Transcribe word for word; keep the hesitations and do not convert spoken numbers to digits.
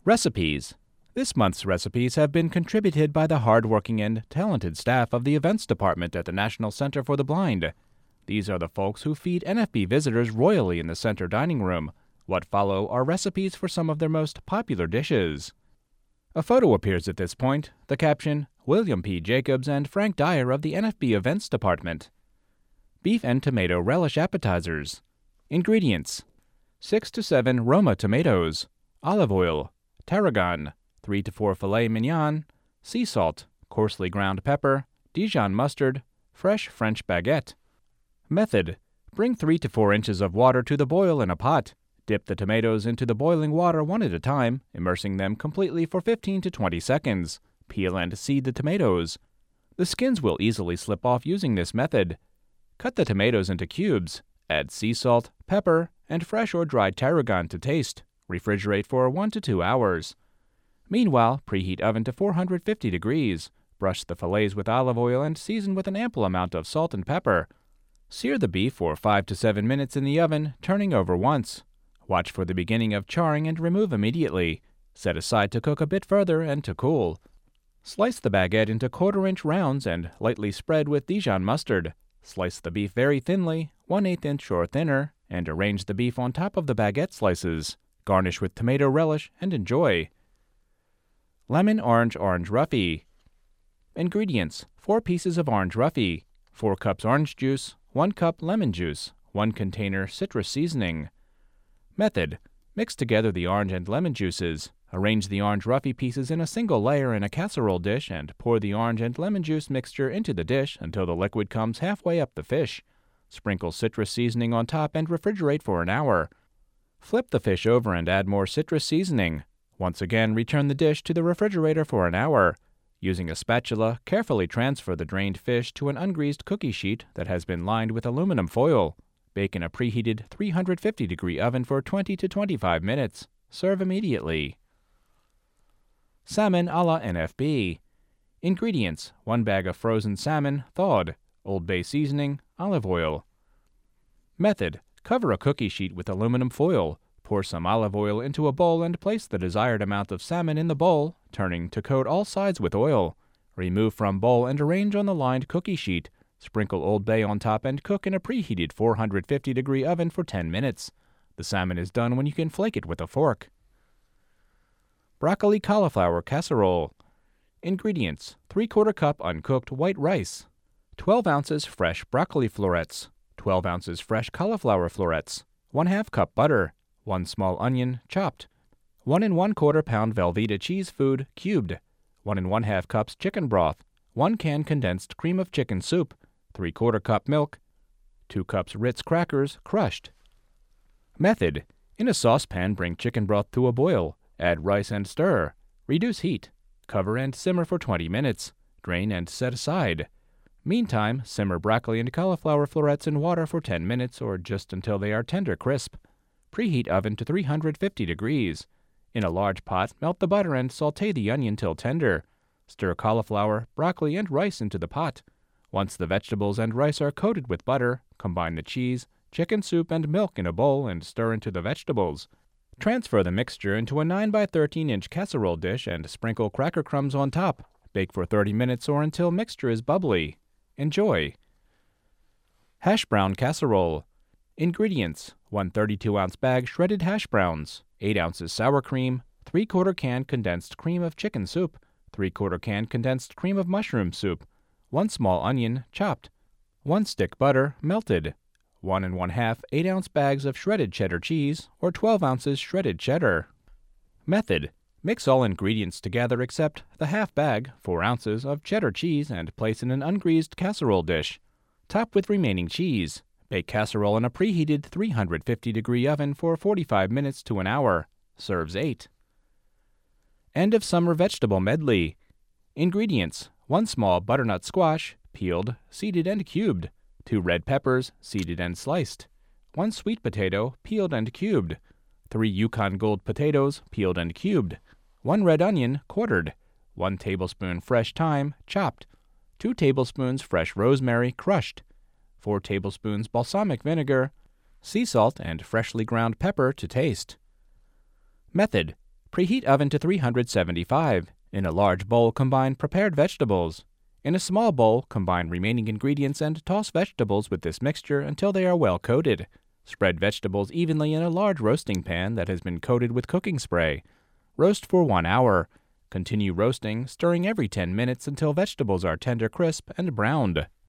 Recipes. This month's recipes have been contributed by the hard-working and talented staff of the Events Department at the National Center for the Blind. These are the folks who feed N F B visitors royally in the center dining room. What follow are recipes for some of their most popular dishes. A photo appears at this point, the caption, William P. Jacobs and Frank Dyer of the N F B Events Department. Beef and tomato relish appetizers. Ingredients: six to seven Roma tomatoes, olive oil, tarragon, three to four filet mignon, sea salt, coarsely ground pepper, Dijon mustard, fresh French baguette. Method: bring three to four inches of water to the boil in a pot. Dip the tomatoes into the boiling water one at a time, immersing them completely for fifteen to twenty seconds. Peel and seed the tomatoes. The skins will easily slip off using this method. Cut the tomatoes into cubes. Add sea salt, pepper, and fresh or dried tarragon to taste. Refrigerate for one to two hours. Meanwhile, preheat oven to four hundred fifty degrees. Brush the fillets with olive oil and season with an ample amount of salt and pepper. Sear the beef for five to seven minutes in the oven, turning over once. Watch for the beginning of charring and remove immediately. Set aside to cook a bit further and to cool. Slice the baguette into quarter-inch rounds and lightly spread with Dijon mustard. Slice the beef very thinly, one eighth inch or thinner, and arrange the beef on top of the baguette slices. Garnish with tomato relish and enjoy. Lemon Orange Orange Roughy. Ingredients: four pieces of orange roughy, four cups orange juice, one cup lemon juice, one container citrus seasoning. Method: mix together the orange and lemon juices. Arrange the orange roughy pieces in a single layer in a casserole dish and pour the orange and lemon juice mixture into the dish until the liquid comes halfway up the fish. Sprinkle citrus seasoning on top and refrigerate for an hour. Flip the fish over and add more citrus seasoning. Once again, return the dish to the refrigerator for an hour. Using a spatula, carefully transfer the drained fish to an ungreased cookie sheet that has been lined with aluminum foil. Bake in a preheated three hundred fifty degree oven for twenty to twenty-five minutes. Serve immediately. Salmon a la N F B. Ingredients: one bag of frozen salmon, thawed, Old Bay seasoning, olive oil. Method: cover a cookie sheet with aluminum foil. Pour some olive oil into a bowl and place the desired amount of salmon in the bowl, turning to coat all sides with oil. Remove from bowl and arrange on the lined cookie sheet. Sprinkle Old Bay on top and cook in a preheated four hundred fifty degree oven for ten minutes. The salmon is done when you can flake it with a fork. Broccoli Cauliflower Casserole. Ingredients: three quarter cup uncooked white rice, twelve ounces fresh broccoli florets, twelve ounces fresh cauliflower florets, one half cup butter, one small onion, chopped, one and one quarter pound Velveeta cheese food, cubed, one and one half cups chicken broth, one can condensed cream of chicken soup, three quarter cup milk, two cups Ritz crackers, crushed. Method: in a saucepan, bring chicken broth to a boil. Add rice and stir. Reduce heat. Cover and simmer for twenty minutes. Drain and set aside. Meantime, simmer broccoli and cauliflower florets in water for ten minutes or just until they are tender crisp. Preheat oven to three hundred fifty degrees. In a large pot, melt the butter and saute the onion till tender. Stir cauliflower, broccoli, and rice into the pot. Once the vegetables and rice are coated with butter, combine the cheese, chicken soup, and milk in a bowl and stir into the vegetables. Transfer the mixture into a nine by thirteen inch casserole dish and sprinkle cracker crumbs on top. Bake for thirty minutes or until mixture is bubbly. Enjoy. Hash brown casserole. Ingredients: one thirty-two ounce bag shredded hash browns, eight ounces sour cream, three quarter can condensed cream of chicken soup, three quarter can condensed cream of mushroom soup, one small onion, chopped, one stick butter, melted, one and one half eight ounce bags of shredded cheddar cheese or twelve ounces shredded cheddar. Method: mix all ingredients together except the half bag, four ounces, of cheddar cheese and place in an ungreased casserole dish. Top with remaining cheese. Bake casserole in a preheated three hundred fifty degree oven for forty-five minutes to an hour. Serves eight. End of summer vegetable medley. Ingredients: one small butternut squash, peeled, seeded, and cubed. Two red peppers, seeded and sliced. One sweet potato, peeled and cubed. Three Yukon Gold potatoes, peeled and cubed. One red onion, quartered. One tablespoon fresh thyme, chopped. Two tablespoons fresh rosemary, crushed. Four tablespoons balsamic vinegar. Sea salt and freshly ground pepper to taste. Method: Preheat oven to three hundred seventy-five. In a large bowl, combine prepared vegetables. In a small bowl, combine remaining ingredients and toss vegetables with this mixture until they are well coated. Spread vegetables evenly in a large roasting pan that has been coated with cooking spray. Roast for one hour. Continue roasting, stirring every ten minutes until vegetables are tender crisp and browned.